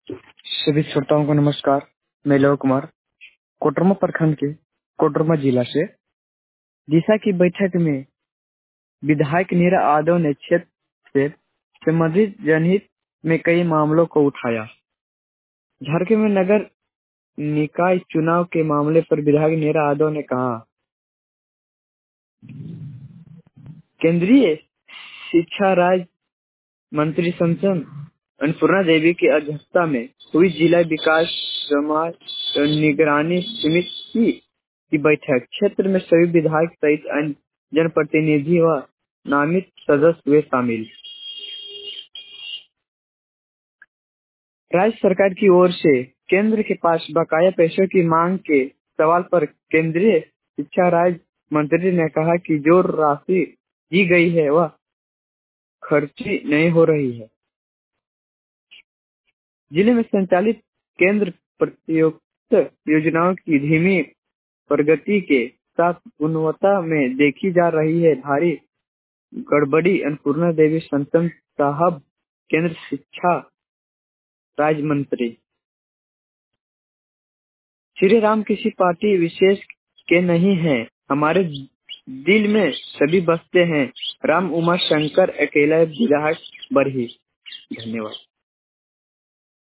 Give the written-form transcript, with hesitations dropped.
सभी श्रोताओं को नमस्कार। मैं लव कुमार कोटरमा प्रखंड के कोटरमा जिला से दिशा की बैठक में विधायक नीरा यादव ने क्षेत्र से संबंधित जनहित में कई मामलों को उठाया। झारखंड में नगर निकाय चुनाव के मामले पर विधायक नीरा यादव ने कहा, केंद्रीय शिक्षा राज्य मंत्री संसद अन्नपूर्णा देवी की अध्यक्षता में हुई जिला विकास समाज निगरानी समिति की बैठक क्षेत्र में सभी विधायक सहित अन्य जनप्रतिनिधि व नामित सदस्य हुए शामिल। राज्य सरकार की ओर से केंद्र के पास बकाया पैसों की मांग के सवाल पर केंद्रीय शिक्षा राज्य मंत्री ने कहा कि जो राशि दी गई है वह खर्ची नहीं हो रही है। जिले में संचालित केंद्र प्रतियुक्त योजनाओं की धीमी प्रगति के साथ गुणवत्ता में देखी जा रही है भारी गड़बड़ी। अन्नपूर्णा देवी संतन साहब केंद्र शिक्षा राज्य मंत्री। श्री राम किसी पार्टी विशेष के नहीं हैं, हमारे दिल में सभी बसते हैं। राम उमा शंकर अकेला विधायक बरही। धन्यवाद।